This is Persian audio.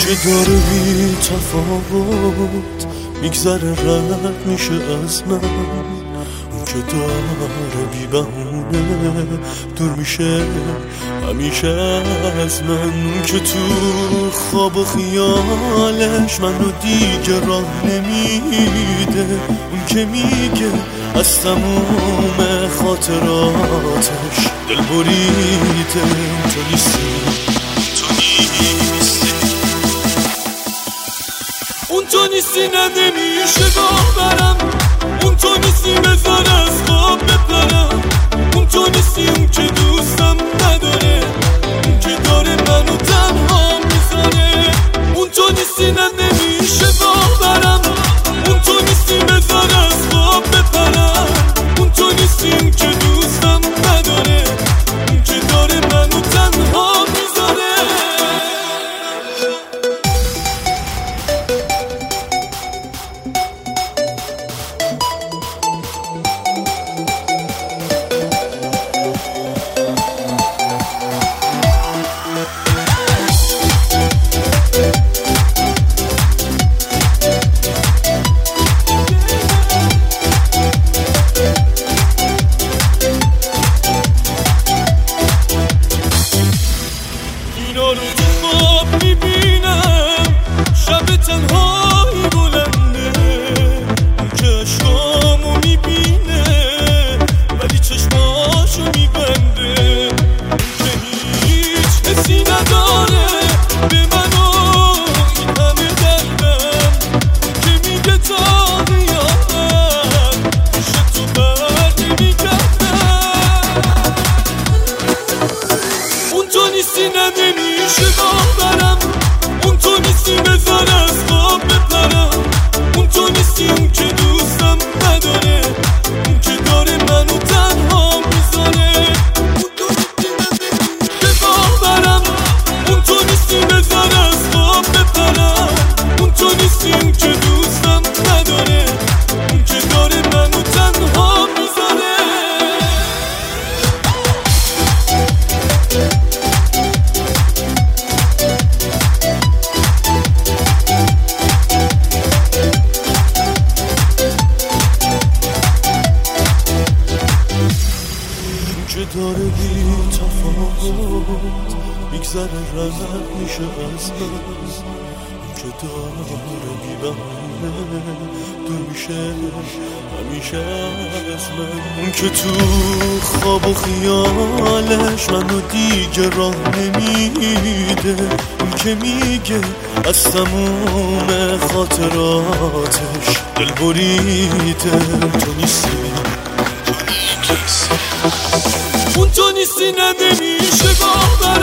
که داره بی تفاوت میگذره رد میشه از من، اون که داره بی بهونه دور میشه همیشه از من، اون که تو خواب و خیالش منو دیگه راه نمیده، اون که میگه از تموم خاطراتش دل بریده. تو نیستی، تو نیستی، اون تو نیستی نمیشه راه برم، اون تو نیستی بذار از خواب بپرم، اون تو نیستی اون که دوستم نداره، اون که داره منو تنها میذاره، اون تو نیستی نمیشه راه برم، اون تو نیستی بذار از خواب بپرم، اون تو نیستی اون که دوستم نداره، اون که داره منو تنها میذاره. اینا رو تو خواب میبینم، شب تنهایی بلنده، اون که عشقامو میبینه ولی چشماشو میبنده، اون که هیچ حسی نداره به من و این همه دردم، اون که میگه تا قیامت میشه تو بر نمیگردم، اون تو نیستی نمیشه راه برم، اون تو نیستی بذار از خواب بپرم، اون تو نیستی اون که دوستم نداره، اون که داره منو تنها میذاره، اون تو نیستی نمیشه راه برم، اون تو نیستی بذار از خواب بپرم، اون تو نیستی اون که دوستم نداره، اون که داره منو تنها میذاره. که داره بی تفاوت میگذره رد میشه از من، که داره بی بهونه دور میشه همیشه از من، اون که تو خواب و خیالش منو دیگه راه نمیده، اون که میگه از تموم خاطراتش دل بریده. تو نیستی، اون تو نیستی نمیشه راه برم،